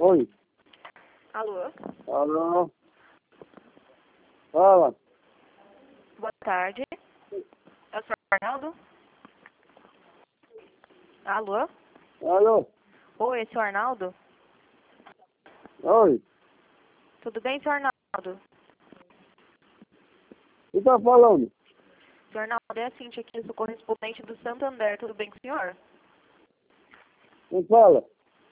Oi. Alô? Alô. Fala. Boa tarde. É o senhor Arnaldo? Alô? Alô. Oi, senhor Arnaldo? Oi. Tudo bem, senhor Arnaldo? Quem tá falando? Senhor Arnaldo, é a Cintia aqui, eu sou correspondente do Santander. Tudo bem com o senhor? Quem fala?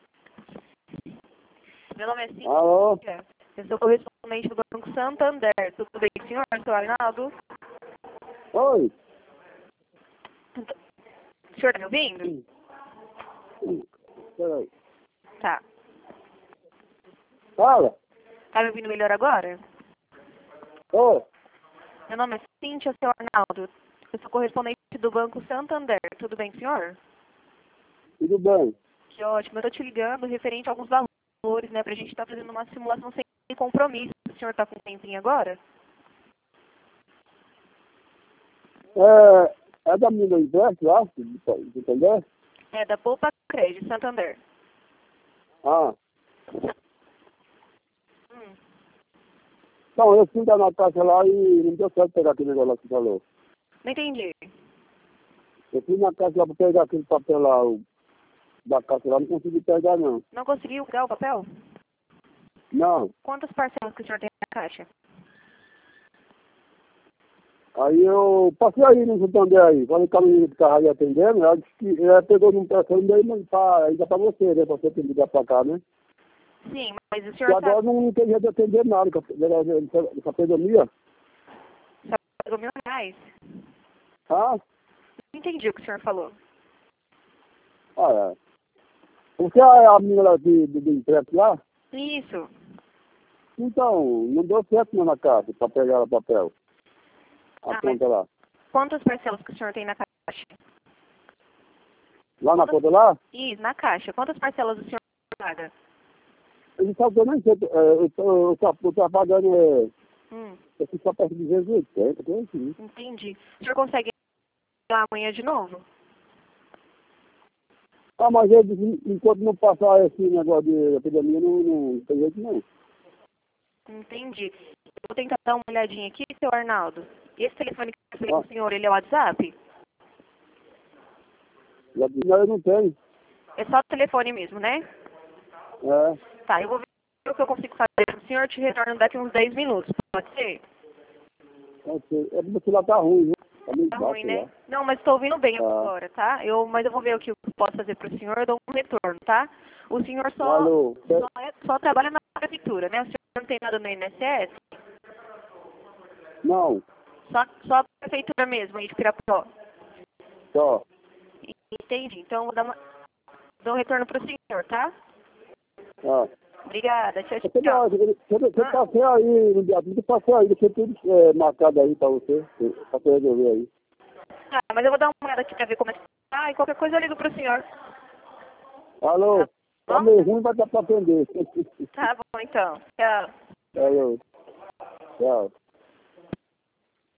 Meu nome é Cintia. Alô. Eu sou correspondente do Banco Santander. Tudo bem com o senhor, senhor Arnaldo? Oi. O senhor tá me ouvindo? Peraí. Tá. Fala. Tá me ouvindo melhor agora? Ô. Meu nome é Cintia, senhor Arnaldo. Eu sou correspondente do Banco Santander. Tudo bem com o senhor? Tudo bem? Que ótimo. Eu tô te ligando referente a alguns valores, né? Pra gente estar fazendo uma simulação sem compromisso. O senhor tá com um tempinho agora? É da minha empresa, eu acho, entendeu? É da Poupa Crédito, Santander. Ah. Hum. Então, eu fui dar na caixa lá e não deu certo pegar aquele negócio lá que você falou. Não entendi. Eu fui na caixa lá pra pegar aquele papel lá, da caixa lá, não consegui pegar não. Não conseguiu pegar o papel? Não. Quantas parcelas que o senhor tem na caixa? Aí eu passei aí no Santander aí, falei com a menina que estava aí atendendo, ela disse que ela pegou num telefone aí, mas tá, ainda pra você, né? Pra você ter que ligar pra cá, né? Sim, mas o E senhor agora não tem jeito de atender nada com essa pandemia. só pagou R$ 1.000. Ah, Não entendi o que o senhor falou. é. Porque a menina lá do empréstimo lá, Isso. então, não deu certo não na casa pra pegar o papel. A Ah, mas conta lá. quantas parcelas que o senhor tem na caixa? Lá na conta lá, Isso, na caixa. Quantas parcelas o senhor paga? ele sabe que eu nem sei, eu tô pagando, eu fico só perto de 280, coisa assim. Entendi. O senhor consegue ir lá amanhã de novo? Ah, mas eu disse, enquanto não passar esse negócio de epidemia, não tem jeito não. Entendi. Eu vou tentar dar uma olhadinha aqui, seu Arnaldo. Esse telefone que eu falei com Ah, o senhor, ele é o WhatsApp? já disse, não, eu não tenho. É só o telefone mesmo, né? É, Tá, eu vou ver o que eu consigo fazer pro senhor, te retorno daqui uns 10 minutos. Pode ser? não sei. É porque o celular tá ruim, né? Tá meio Tá baixo ruim, né? lá. Não, mas estou ouvindo bem Tá. agora, tá? Mas eu vou ver o que eu posso fazer pro senhor, eu dou um retorno, tá? O senhor Alô, só trabalha na prefeitura, né? O senhor não tem nada no INSS? não, Só a prefeitura mesmo, aí de Pirapó. só. Entendi. Então, eu vou dou um retorno pro senhor, tá? Ah. Obrigada. Tchau, Você tchau. passei aí, no dia 30, passei aí, deixei tudo marcado aí pra você resolver aí. Tá, mas eu vou dar uma olhada aqui pra ver como é que tá e qualquer coisa eu ligo pro senhor. Alô, Tá tá bom? meio ruim, vai dar pra atender. Tá bom, então. Tchau. Alô, tchau.